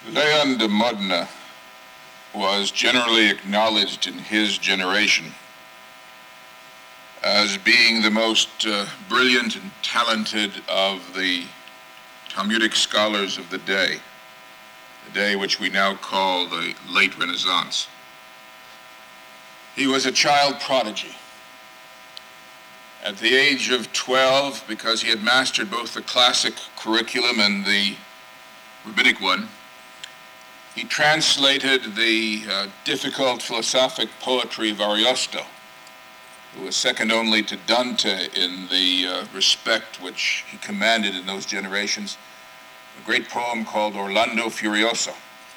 Leon de Modena was generally acknowledged in his generation as being the most brilliant and talented of the Talmudic scholars of the day which we now call the late Renaissance. He was a child prodigy. At the age of 12, because he had mastered both the classic curriculum and the rabbinic one, he translated the difficult philosophic poetry of Ariosto, who was second only to Dante in the respect which he commanded in those generations, a great poem called Orlando Furioso.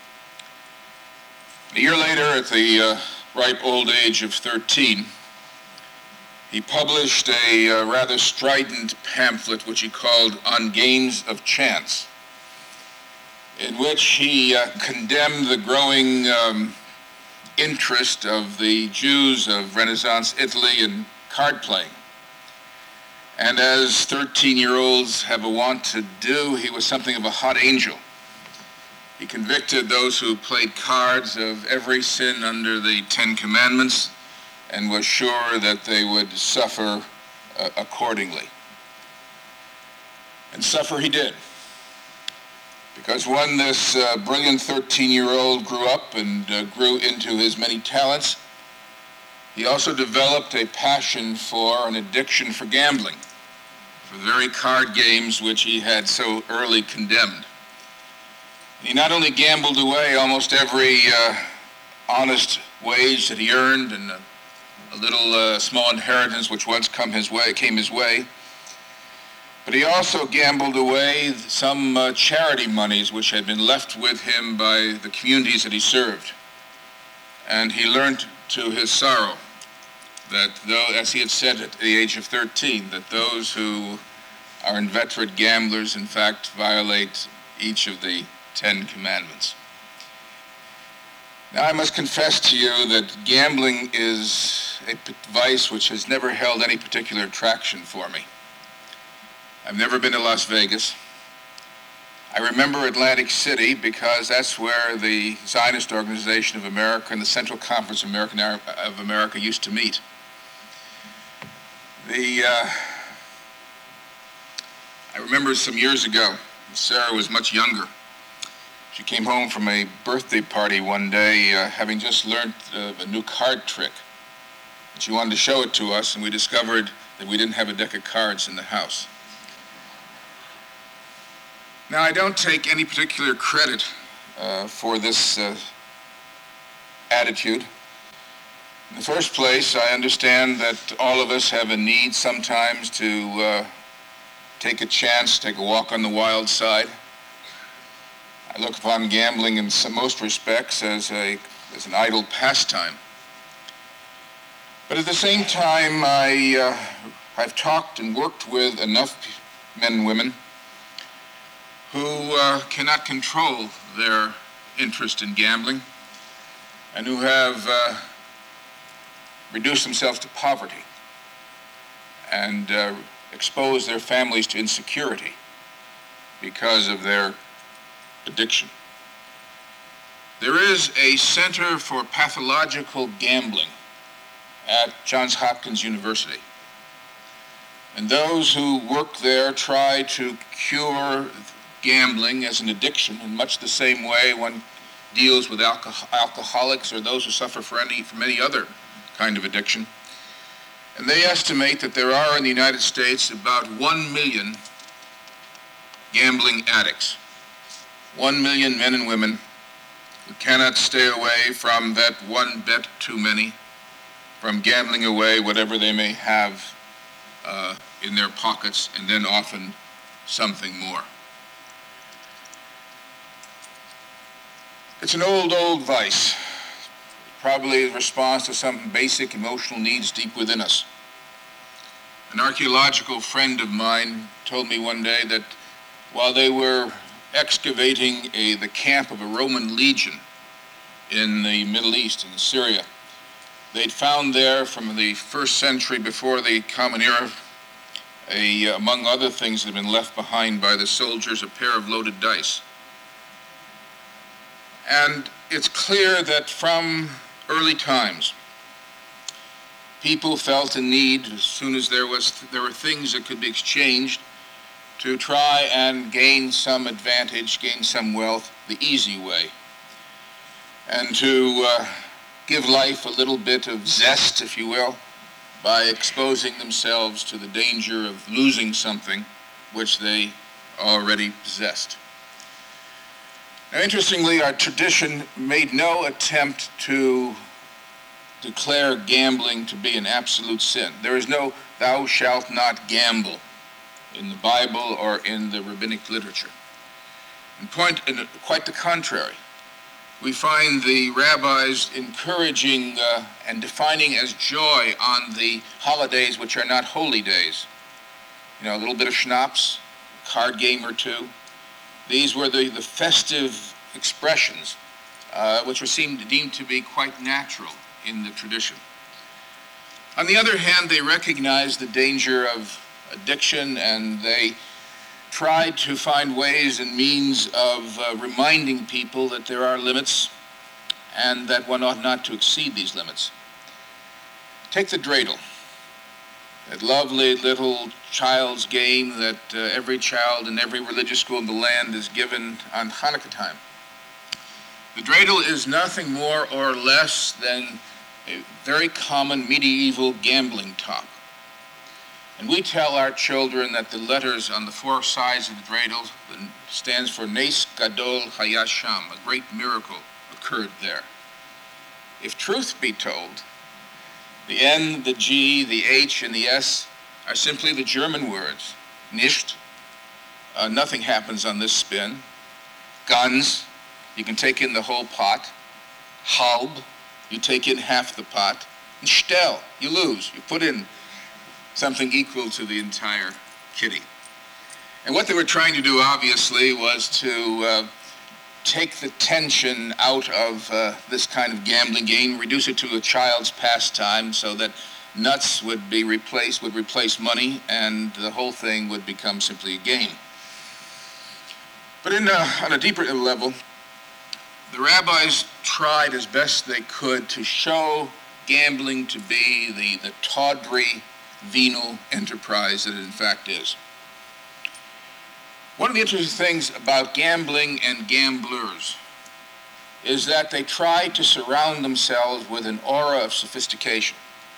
A year later, at the ripe old age of 13, he published a rather strident pamphlet which he called On Games of Chance, in which he condemned the growing interest of the Jews of Renaissance Italy in card playing. And as 13-year-olds have a want to do, he was something of a hot angel. He convicted those who played cards of every sin under the Ten Commandments and was sure that they would suffer accordingly. And suffer he did. Because when this brilliant 13-year-old grew up and grew into his many talents, he also developed a passion for, an addiction for gambling, for the very card games which he had so early condemned. He not only gambled away almost every honest wage that he earned and a little small inheritance which once came his way, but he also gambled away some charity monies which had been left with him by the communities that he served. And he learned to his sorrow that though, as he had said at the age of 13, that those who are inveterate gamblers in fact violate each of the 10 Commandments. Now I must confess to you that gambling is a vice which has never held any particular attraction for me. I've never been to Las Vegas. I remember Atlantic City because that's where the Zionist Organization of America and the Central Conference of America used to meet. I remember some years ago, Sarah was much younger. She came home from a birthday party one day having just learned a new card trick. And she wanted to show it to us, and we discovered that we didn't have a deck of cards in the house. Now, I don't take any particular credit for this attitude. In the first place, I understand that all of us have a need sometimes to take a chance, take a walk on the wild side. I look upon gambling in most respects as an idle pastime. But at the same time, I've talked and worked with enough men and women who cannot control their interest in gambling and who have reduced themselves to poverty and exposed their families to insecurity because of their addiction. There is a Center for Pathological Gambling at Johns Hopkins University. And those who work there try to cure gambling as an addiction in much the same way one deals with alcoholics or those who suffer from any other kind of addiction. And they estimate that there are in the United States about 1 million gambling addicts. 1 million men and women who cannot stay away from that one bet too many, from gambling away whatever they may have in their pockets, and then often something more. It's an old vice, probably a response to some basic emotional needs deep within us. An archaeological friend of mine told me one day that while they were excavating the camp of a Roman legion in the Middle East, in Syria, they'd found there from the 1st century before the Common Era, among other things that had been left behind by the soldiers, a pair of loaded dice. And it's clear that from early times, people felt a need, as soon as there were things that could be exchanged, to try and gain some advantage, gain some wealth, the easy way, and to give life a little bit of zest, if you will, by exposing themselves to the danger of losing something which they already possessed. Now, interestingly, our tradition made no attempt to declare gambling to be an absolute sin. There is no "thou shalt not gamble" in the Bible or in the rabbinic literature. And quite the contrary. We find the rabbis encouraging and defining as joy on the holidays which are not holy days. You know, a little bit of schnapps, a card game or two. These were the festive expressions which were deemed to be quite natural in the tradition. On the other hand, they recognized the danger of addiction, and they tried to find ways and means of reminding people that there are limits and that one ought not to exceed these limits. Take the dreidel, that lovely little child's game that every child in every religious school in the land is given on Hanukkah time. The dreidel is nothing more or less than a very common medieval gambling top. And we tell our children that the letters on the four sides of the dreidel stands for Nes Gadol Haya Sham, a great miracle occurred there. If truth be told, the N, the G, the H, and the S are simply the German words. Nicht, nothing happens on this spin. Ganz, you can take in the whole pot. Halb, you take in half the pot. And Stell, you lose. You put in something equal to the entire kitty. And what they were trying to do, obviously, was to take the tension out of this kind of gambling game, reduce it to a child's pastime so that nuts would replace money, and the whole thing would become simply a game. But on a deeper level, the rabbis tried as best they could to show gambling to be the tawdry, venal enterprise that it in fact is. One of the interesting things about gambling and gamblers is that they try to surround themselves with an aura of sophistication.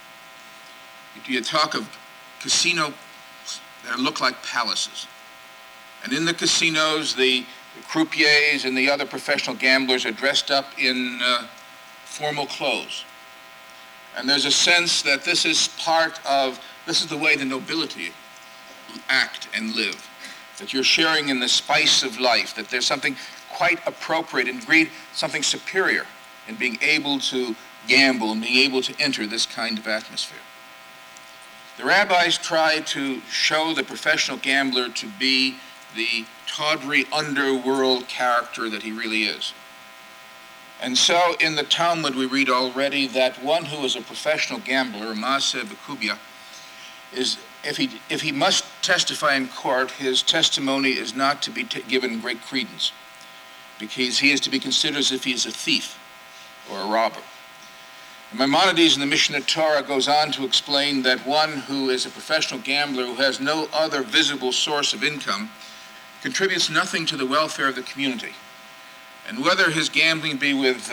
You talk of casinos that look like palaces. And in the casinos, the croupiers and the other professional gamblers are dressed up in formal clothes. And there's a sense that this is the way the nobility act and live, that you're sharing in the spice of life, that there's something quite appropriate and something superior in being able to gamble and being able to enter this kind of atmosphere. The rabbis tried to show the professional gambler to be the tawdry underworld character that he really is. And so in the Talmud we read already that one who is a professional gambler, Maaseh B'Kubya, is if he must testify in court, his testimony is not to be given great credence, because he is to be considered as if he is a thief or a robber. And Maimonides in the Mishnah Torah goes on to explain that one who is a professional gambler who has no other visible source of income contributes nothing to the welfare of the community. And whether his gambling be with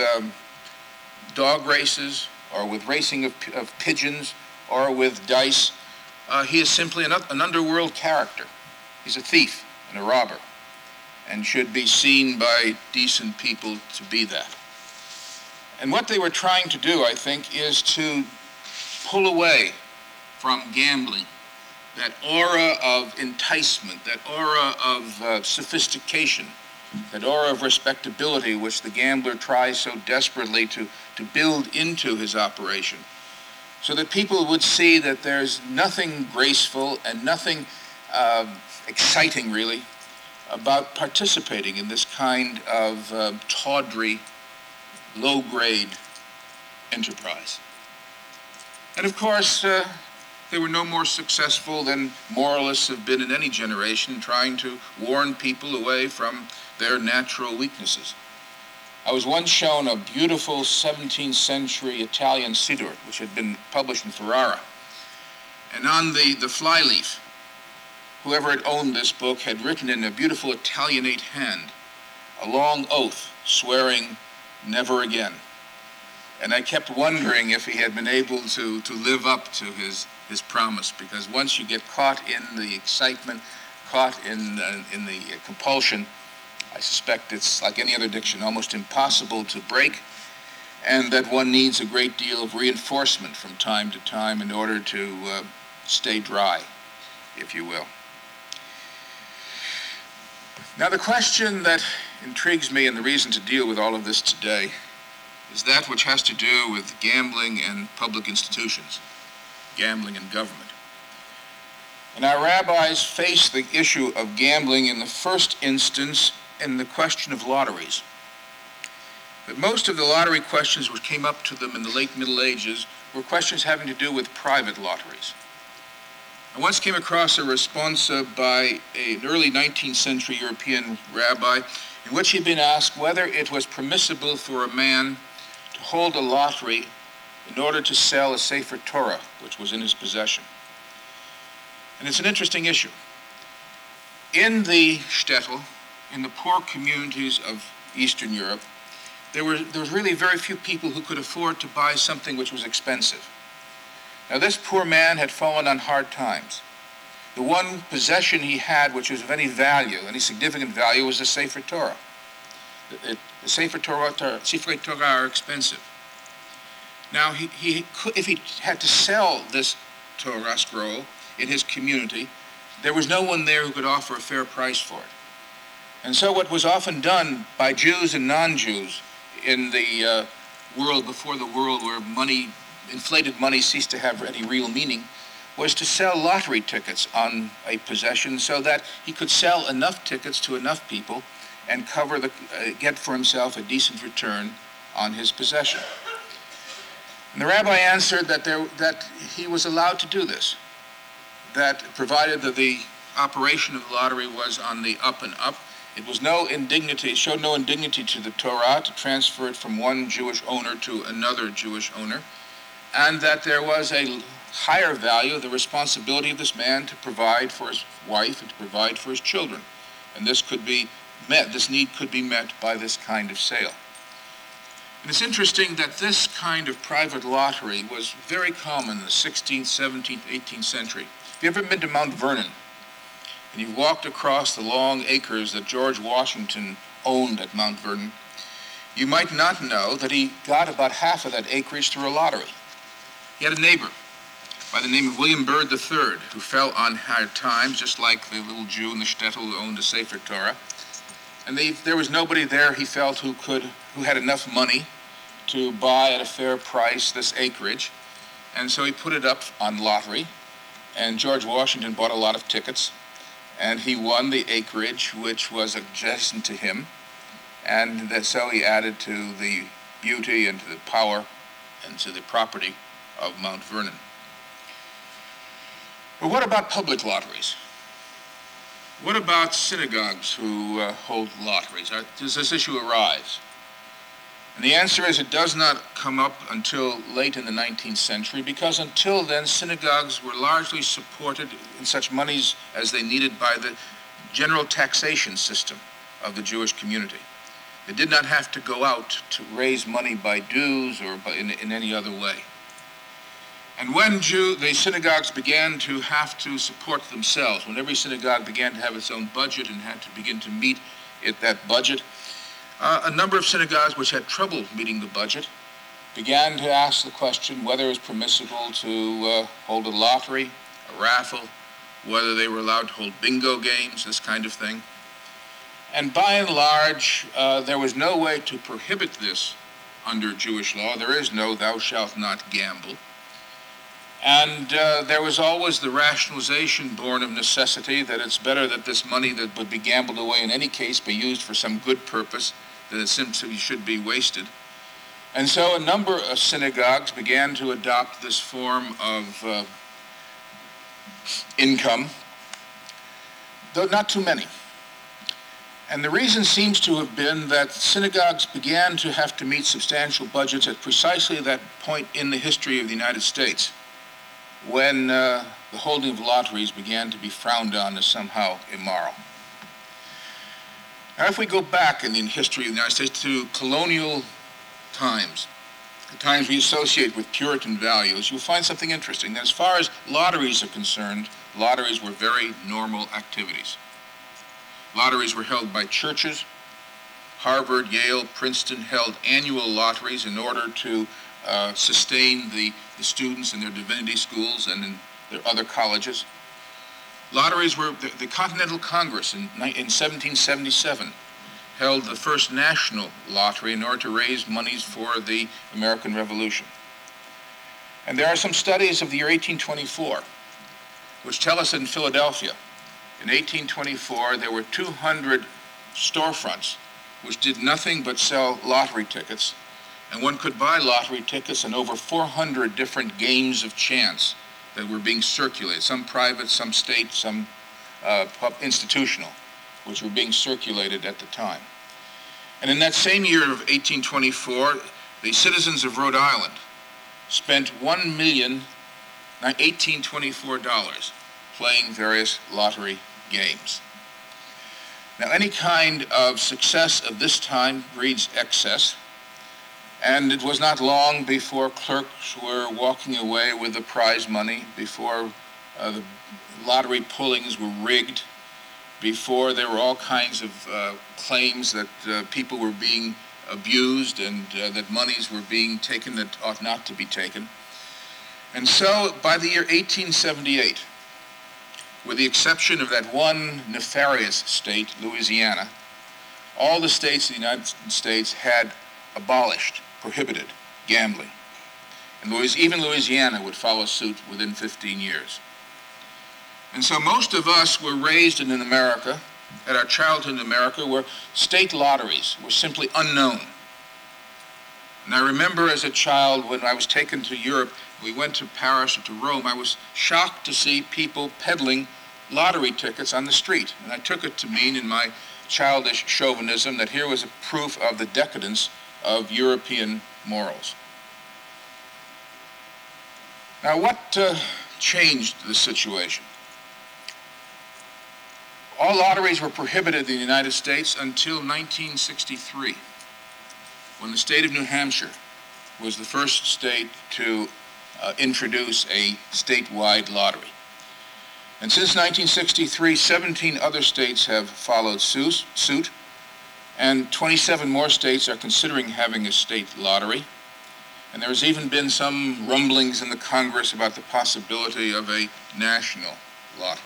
dog races or with racing of pigeons or with dice, he is simply an underworld character. He's a thief and a robber and should be seen by decent people to be that. And what they were trying to do, I think, is to pull away from gambling that aura of enticement, that aura of sophistication, that aura of respectability which the gambler tries so desperately to build into his operation, so that people would see that there's nothing graceful and nothing exciting, really, about participating in this kind of tawdry, low-grade enterprise. And of course, they were no more successful than moralists have been in any generation, trying to warn people away from their natural weaknesses. I was once shown a beautiful 17th century Italian Siddur, which had been published in Ferrara. And on the flyleaf, whoever had owned this book had written in a beautiful Italianate hand a long oath swearing never again. And I kept wondering if he had been able to live up to his promise, because once you get caught in the excitement, caught in the compulsion, I suspect it's like any other addiction, almost impossible to break, and that one needs a great deal of reinforcement from time to time in order to stay dry, if you will. Now, the question that intrigues me, and the reason to deal with all of this today, is that which has to do with gambling and public institutions, gambling and government. And our rabbis face the issue of gambling in the first instance in the question of lotteries. But most of the lottery questions which came up to them in the late Middle Ages were questions having to do with private lotteries. I once came across a responsa by an early 19th century European rabbi in which he'd been asked whether it was permissible for a man to hold a lottery in order to sell a Sefer Torah, which was in his possession. And it's an interesting issue. In the shtetl, in the poor communities of Eastern Europe, there was really very few people who could afford to buy something which was expensive. Now, this poor man had fallen on hard times. The one possession he had which was of any value, any significant value, was the Sefer Torah. The Sefer Torah are expensive. Now, if he had to sell this Torah scroll in his community, there was no one there who could offer a fair price for it. And so what was often done by Jews and non-Jews in the world before the world where inflated money ceased to have any real meaning, was to sell lottery tickets on a possession so that he could sell enough tickets to enough people and get for himself a decent return on his possession. And the rabbi answered that he was allowed to do this, that provided that the operation of the lottery was on the up and up, it showed no indignity to the Torah to transfer it from one Jewish owner to another Jewish owner, and that there was a higher value, the responsibility of this man to provide for his wife and to provide for his children. And this need could be met by this kind of sale. And it's interesting that this kind of private lottery was very common in the 16th, 17th, 18th century. If you've ever been to Mount Vernon, and you've walked across the long acres that George Washington owned at Mount Vernon, you might not know that he got about half of that acreage through a lottery. He had a neighbor by the name of William Byrd III, who fell on hard times, just like the little Jew in the shtetl who owned a Sefer Torah. And there was nobody there, he felt, who had enough money to buy at a fair price this acreage. And so he put it up on lottery, and George Washington bought a lot of tickets, and he won the acreage which was adjacent to him. And so he added to the beauty and to the power and to the property of Mount Vernon. But what about public lotteries? What about synagogues who hold lotteries? Does this issue arise? And the answer is it does not come up until late in the 19th century, because until then synagogues were largely supported in such monies as they needed by the general taxation system of the Jewish community. They did not have to go out to raise money by dues or in any other way. And when the synagogues began to have to support themselves, when every synagogue began to have its own budget and had to begin to meet that budget, a number of synagogues which had trouble meeting the budget began to ask the question whether it was permissible to hold a lottery, a raffle, whether they were allowed to hold bingo games, this kind of thing. And by and large, there was no way to prohibit this under Jewish law. There is no "thou shalt not gamble." And there was always the rationalization born of necessity that it's better that this money that would be gambled away in any case be used for some good purpose than it simply should be wasted. And so a number of synagogues began to adopt this form of income, though not too many. And the reason seems to have been that synagogues began to have to meet substantial budgets at precisely that point in the history of the United States, when the holding of lotteries began to be frowned on as somehow immoral. Now, if we go back in the history of the United States to colonial times, the times we associate with Puritan values, you'll find something interesting. As far as lotteries are concerned, lotteries were very normal activities. Lotteries were held by churches. Harvard, Yale, Princeton held annual lotteries in order to sustain the students in their divinity schools and in their other colleges. Lotteries were, the Continental Congress in 1777 held the first national lottery in order to raise monies for the American Revolution. And there are some studies of the year 1824 which tell us that in Philadelphia, in 1824, there were 200 storefronts which did nothing but sell lottery tickets, and one could buy lottery tickets in over 400 different games of chance that were being circulated, some private, some state, some institutional, which were being circulated at the time. And in that same year of 1824, the citizens of Rhode Island spent $1,018,24 playing various lottery games. Now, any kind of success of this time breeds excess, and it was not long before clerks were walking away with the prize money, before the lottery pullings were rigged, before there were all kinds of claims that people were being abused and that monies were being taken that ought not to be taken. And so by the year 1878, with the exception of that one nefarious state, Louisiana, all the states of the United States had abolished, prohibited gambling. And even Louisiana would follow suit within 15 years. And so most of us were raised in America, at our childhood in America, where state lotteries were simply unknown. And I remember as a child when I was taken to Europe, we went to Paris or to Rome, I was shocked to see people peddling lottery tickets on the street. And I took it to mean in my childish chauvinism that here was a proof of the decadence of European morals. Now, what changed the situation? All lotteries were prohibited in the United States until 1963, when the state of New Hampshire was the first state to introduce a statewide lottery. And since 1963, 17 other states have followed suit, and 27 more states are considering having a state lottery. And there's even been some rumblings in the Congress about the possibility of a national lottery.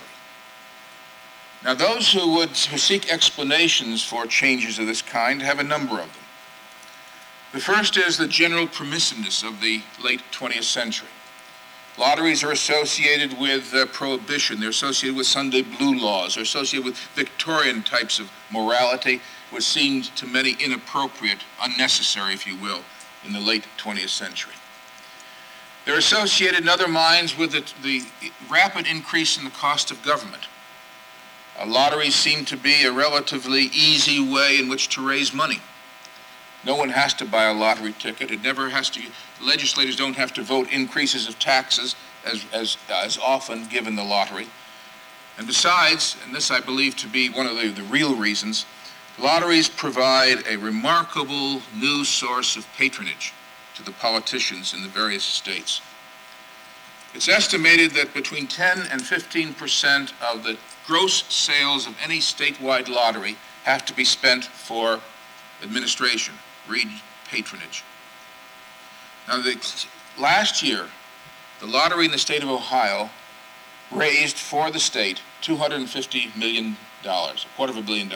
Now, those who seek explanations for changes of this kind have a number of them. The first is the general permissiveness of the late 20th century. Lotteries are associated with prohibition. They're associated with Sunday blue laws. They're associated with Victorian types of morality, which seemed to many inappropriate, unnecessary, if you will, in the late 20th century. They're associated in other minds with the rapid increase in the cost of government. Lotteries seem to be a relatively easy way in which to raise money. No one has to buy a lottery ticket. It never has to. Legislators don't have to vote increases of taxes as often given the lottery. And besides, and this I believe to be one of the real reasons, lotteries provide a remarkable new source of patronage to the politicians in the various states. It's estimated that between 10 and 15% of the gross sales of any statewide lottery have to be spent for administration, read patronage. Now, last year, the lottery in the state of Ohio raised for the state $250 million, $250 million.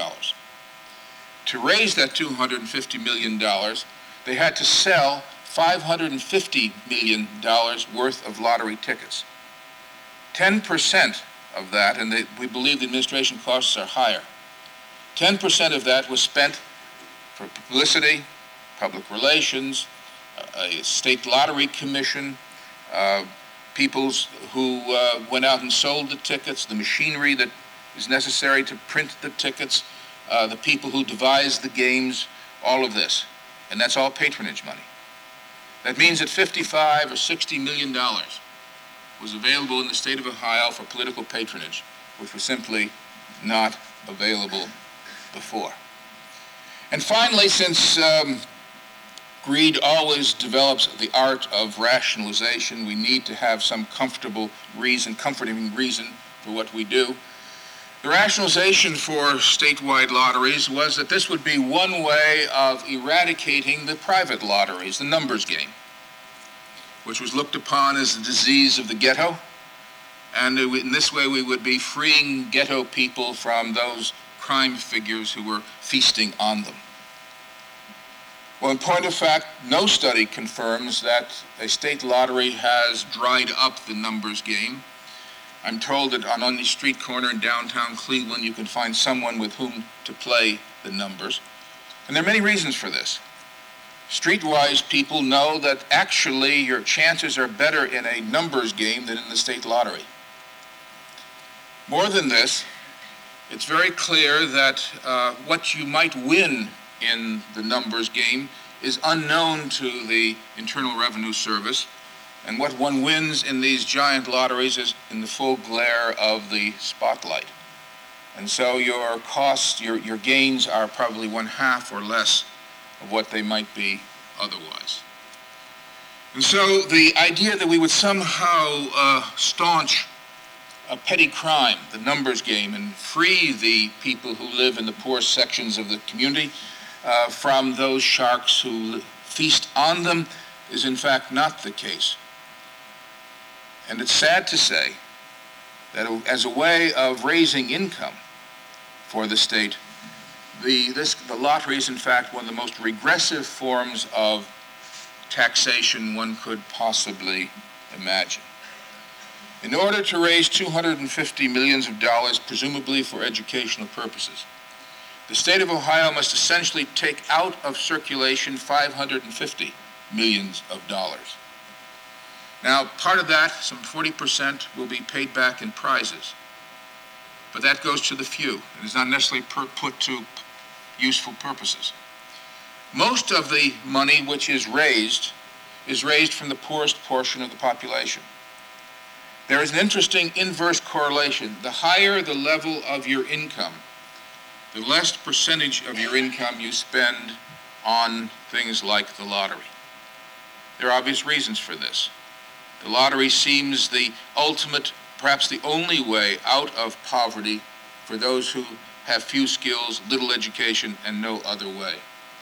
To raise that $250 million, they had to sell $550 million worth of lottery tickets. 10% of that, and we believe the administration costs are higher, 10% of that was spent for publicity, public relations, a state lottery commission, people who went out and sold the tickets, the machinery that is necessary to print the tickets, the people who devised the games, all of this. And that's all patronage money. That means that $55 or $60 million was available in the state of Ohio for political patronage, which was simply not available before. And finally, since greed always develops the art of rationalization, we need to have some comforting reason for what we do. The rationalization for statewide lotteries was that this would be one way of eradicating the private lotteries, the numbers game, which was looked upon as the disease of the ghetto. And in this way, we would be freeing ghetto people from those crime figures who were feasting on them. Well, in point of fact, no study confirms that a state lottery has dried up the numbers game. I'm told that on any street corner in downtown Cleveland, you can find someone with whom to play the numbers. And there are many reasons for this. Streetwise people know that actually your chances are better in a numbers game than in the state lottery. More than this, it's very clear that what you might win in the numbers game is unknown to the Internal Revenue Service, and what one wins in these giant lotteries is in the full glare of the spotlight. And so your costs, your gains are probably 1/2 or less of what they might be otherwise. And so the idea that we would somehow staunch a petty crime, the numbers game, and free the people who live in the poor sections of the community from those sharks who feast on them is in fact not the case. And it's sad to say that as a way of raising income for the state, the lottery is in fact one of the most regressive forms of taxation one could possibly imagine. In order to raise $250 million, presumably for educational purposes, the state of Ohio must essentially take out of circulation $550 million. Now, part of that, some 40%, will be paid back in prizes. But that goes to the few. It is not necessarily put to useful purposes. Most of the money which is raised from the poorest portion of the population. There is an interesting inverse correlation. The higher the level of your income, the less percentage of your income you spend on things like the lottery. There are obvious reasons for this. The lottery seems the ultimate, perhaps the only way out of poverty for those who have few skills, little education, and no other way.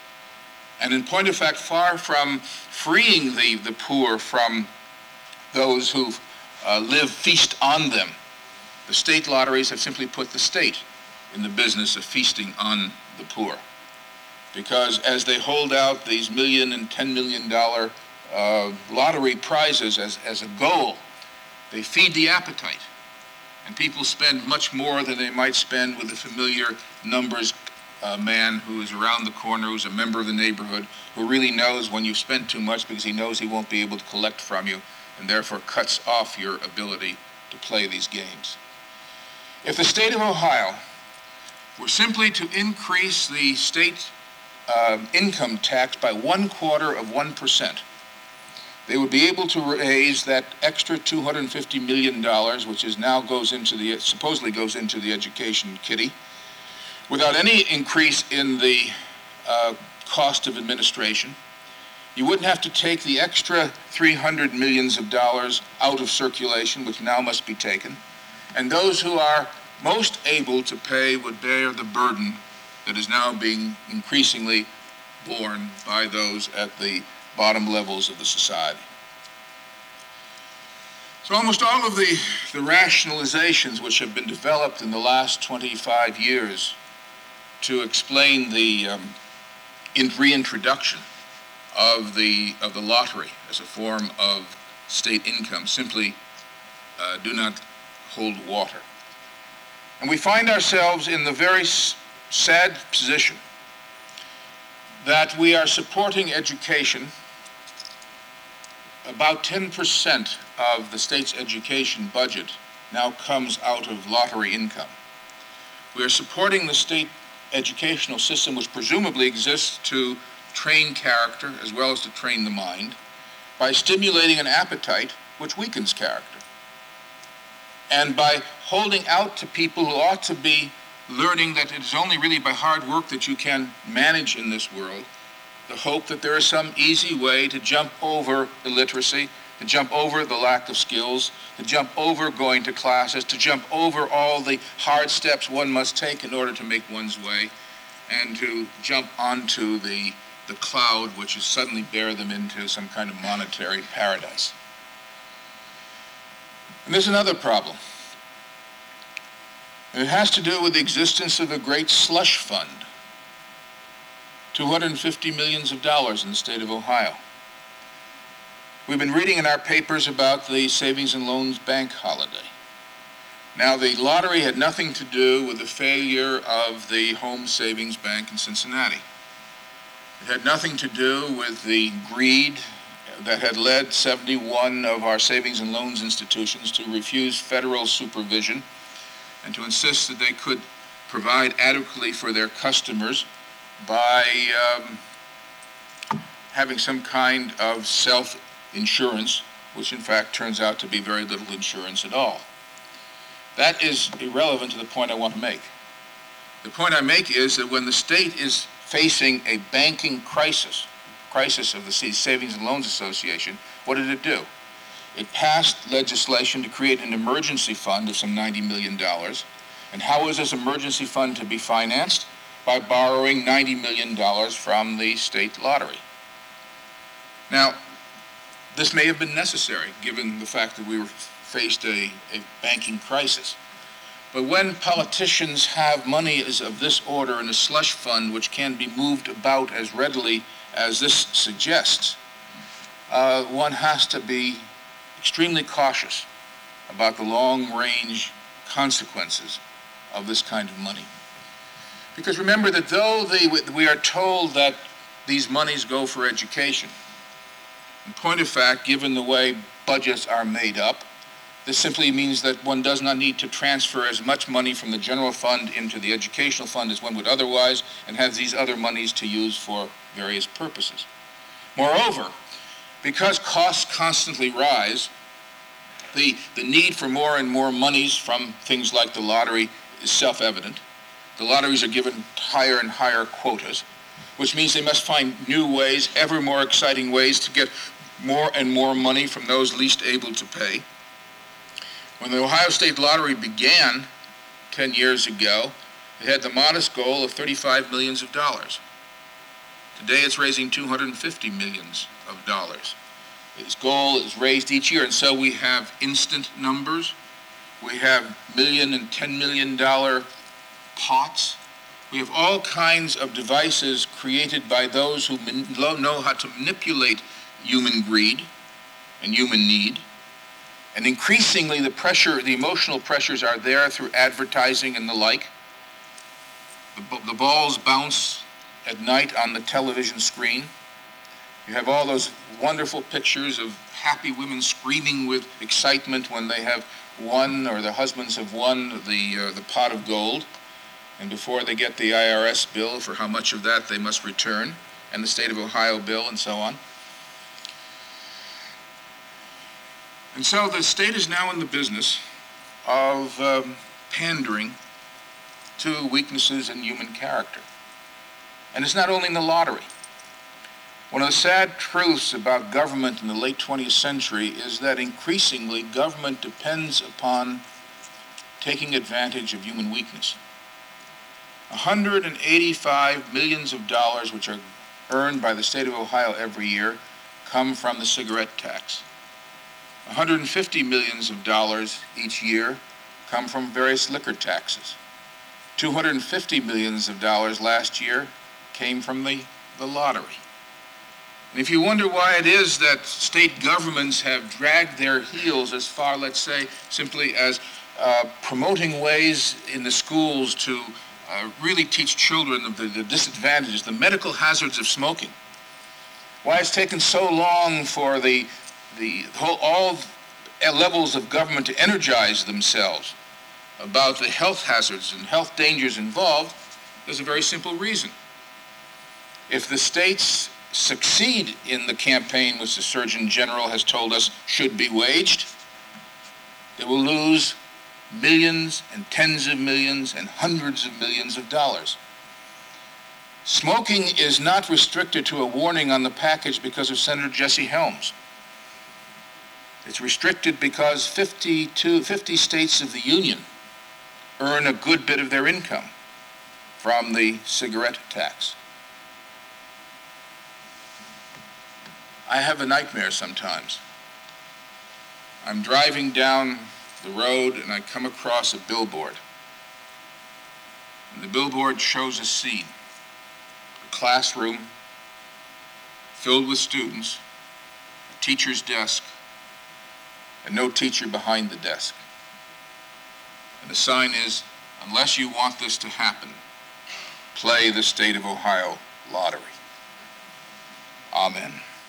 And in point of fact, far from freeing the poor from those who feast on them, the state lotteries have simply put the state in the business of feasting on the poor. Because as they hold out these $1 million and $10 million lottery prizes as a goal, they feed the appetite. And people spend much more than they might spend with a familiar numbers man who is around the corner, who's a member of the neighborhood, who really knows when you've spent too much because he knows he won't be able to collect from you, and therefore cuts off your ability to play these games. If the state of Ohio were simply to increase the state income tax by 1/4%, they would be able to raise that extra $250 million, which is now supposedly goes into the education kitty, without any increase in the cost of administration. You wouldn't have to take the extra $300 million out of circulation, which now must be taken, and those who are most able to pay would bear the burden that is now being increasingly borne by those at the bottom levels of the society. So almost all of the rationalizations which have been developed in the last 25 years to explain the reintroduction of the lottery as a form of state income simply do not hold water. And we find ourselves in the very sad position that we are supporting education. About 10% of the state's education budget now comes out of lottery income. We are supporting the state educational system which presumably exists to train character as well as to train the mind by stimulating an appetite which weakens character. And by holding out to people who ought to be learning that it is only really by hard work that you can manage in this world, the hope that there is some easy way to jump over illiteracy, to jump over the lack of skills, to jump over going to classes, to jump over all the hard steps one must take in order to make one's way, and to jump onto the cloud which is suddenly bear them into some kind of monetary paradise. And there's another problem. And it has to do with the existence of a great slush fund, $250 million in the state of Ohio. We've been reading in our papers about the Savings and Loans Bank holiday. Now, the lottery had nothing to do with the failure of the Home Savings Bank in Cincinnati. It had nothing to do with the greed that had led 71 of our savings and loans institutions to refuse federal supervision and to insist that they could provide adequately for their customers by having some kind of self-insurance, which in fact turns out to be very little insurance at all. That is irrelevant to the point I want to make. The point I make is that when the state is facing a banking crisis of the Savings and Loans Association, what did it do? It passed legislation to create an emergency fund of some $90 million. And how is this emergency fund to be financed? By borrowing $90 million from the state lottery. Now, this may have been necessary given the fact that we faced a banking crisis. But when politicians have money of this order in a slush fund which can be moved about as readily as this suggests, one has to be extremely cautious about the long-range consequences of this kind of money. Because remember that though we are told that these monies go for education, in point of fact, given the way budgets are made up, this simply means that one does not need to transfer as much money from the general fund into the educational fund as one would otherwise, and have these other monies to use for various purposes. Moreover, because costs constantly rise, the need for more and more monies from things like the lottery is self-evident. The lotteries are given higher and higher quotas, which means they must find new ways, ever more exciting ways, to get more and more money from those least able to pay. When the Ohio State Lottery began 10 years ago, it had the modest goal of $35 million. Today it's raising $250 million. Its goal is raised each year, and so we have instant numbers. We have $1 and $10 million pots. We have all kinds of devices created by those who know how to manipulate human greed and human need. And increasingly, the emotional pressures are there through advertising and the like. The balls bounce at night on the television screen. You have all those wonderful pictures of happy women screaming with excitement when they have won, or their husbands have won, the pot of gold. And before they get the IRS bill for how much of that they must return, and the state of Ohio bill, and so on. And so the state is now in the business of pandering to weaknesses in human character. And it's not only in the lottery. One of the sad truths about government in the late 20th century is that increasingly government depends upon taking advantage of human weakness. $185 million which are earned by the state of Ohio every year come from the cigarette tax. $150 million each year come from various liquor taxes. $250 million last year came from the lottery. And if you wonder why it is that state governments have dragged their heels as far, let's say, simply as promoting ways in the schools to really teach children the disadvantages, the medical hazards of smoking, why it's taken so long for all levels of government to energize themselves about the health hazards and health dangers involved, There's a very simple reason. If the states succeed in the campaign which the Surgeon General has told us should be waged, they will lose millions and tens of millions and hundreds of millions of dollars. Smoking is not restricted to a warning on the package because of Senator Jesse Helms. It's restricted because 50 states of the Union earn a good bit of their income from the cigarette tax. I have a nightmare sometimes. I'm driving down the road and I come across a billboard. And the billboard shows a scene. A classroom filled with students, a teacher's desk, and no teacher behind the desk. And the sign is, unless you want this to happen, play the State of Ohio lottery. Amen.